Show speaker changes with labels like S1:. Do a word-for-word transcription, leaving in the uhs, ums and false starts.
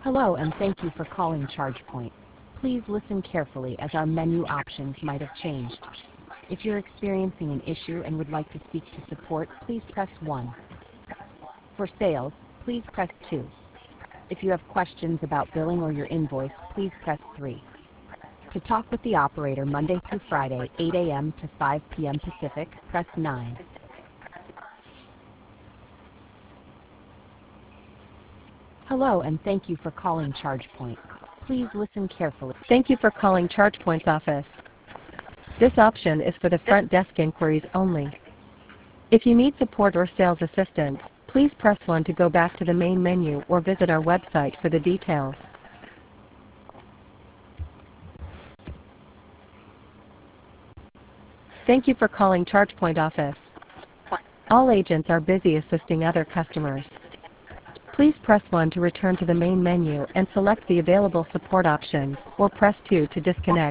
S1: Hello and thank you for calling ChargePoint. Please listen carefully as our menu options might have changed. If you're experiencing an issue and would like to speak to support, please press one. For sales, please press two. If you have questions about billing or your invoice, please press three. To talk with the operator Monday through Friday, eight A M to five P M Pacific, press nine. Hello and thank you for calling ChargePoint. Please listen carefully.
S2: Thank you for calling ChargePoint's office. This option is for the front desk inquiries only. If you need support or sales assistance, please press one to go back to the main menu or visit our website for the details. Thank you for calling ChargePoint office. All agents are busy assisting other customers. Please press one to return to the main menu and select the available support options, or press two to disconnect.